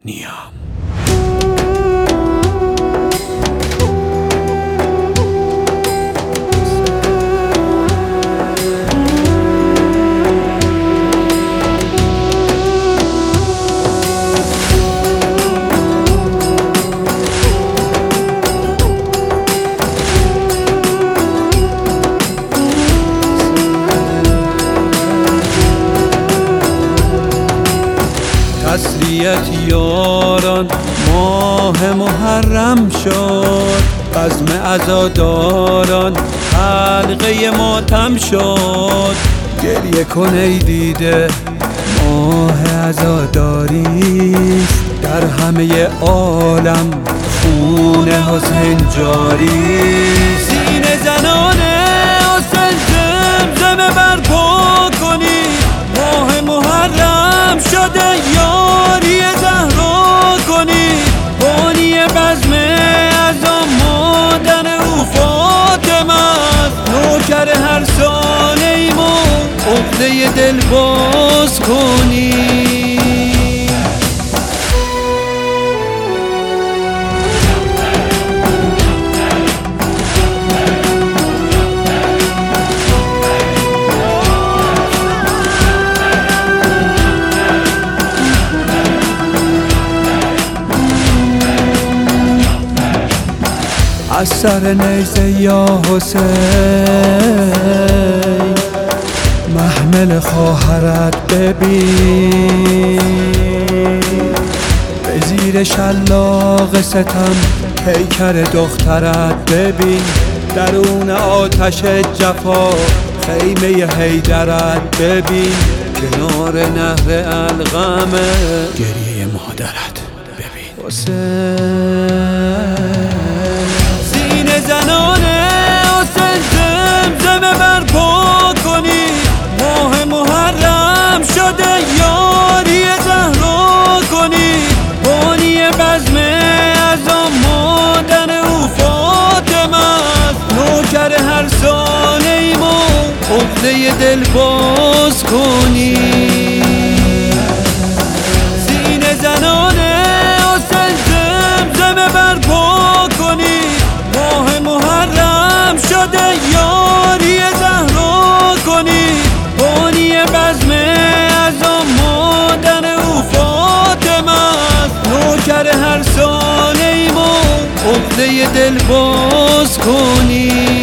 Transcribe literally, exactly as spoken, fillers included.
نیام. تسلیت یاران ماه محرم شد، بزم عزاداران حلقه ماتم شد. گریه کن ای دیده ماه عزاداریست، در همه عالم خون حسین جاریست. سینه زنان حسین زمزمه برپا کنید، ماه محرم شده یاری زهرا کنید. بانی بزم اعظم مادر او فاطمه است، نوکر هر ساله ایم و عقده دل باز کنید. از سر نیزه یا حسین محمل خواهرت ببین، به زیر شلاق ستم پیکر دخترت ببین. درون آتش جفا خیمه حیدرت ببین، کنار نهر القمه گریه مادرت ببین. حسین زنان حسین زمزمه برپا کنید، ماه محرم شده یاری زهرا کنید. بانی بزم اعظم مادر او فاطمه است، نوکر هر ساله ایم و عقده دل باز کنید. سینه زنان حسین زمزمه برپا کنید، ماه محرم شده یاری زهرا کنید. بانی بزم اعظم مادر او فاطمه است، نوکر هر ساله ایم و عقده دل باز کنید.